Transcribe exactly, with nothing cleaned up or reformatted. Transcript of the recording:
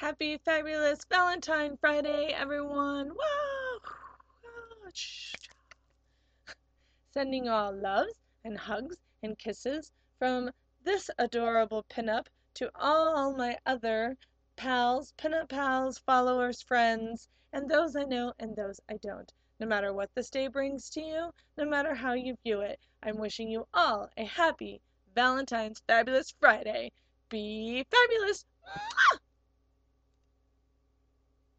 Happy fabulous Valentine Friday, everyone! Wow! Sending all loves and hugs and kisses from this adorable pinup to all my other pals, pinup pals, followers, friends, and those I know and those I don't. No matter what this day brings to you, no matter how you view it, I'm wishing you all a happy Valentine's Fabulous Friday. Be fabulous! Mwah!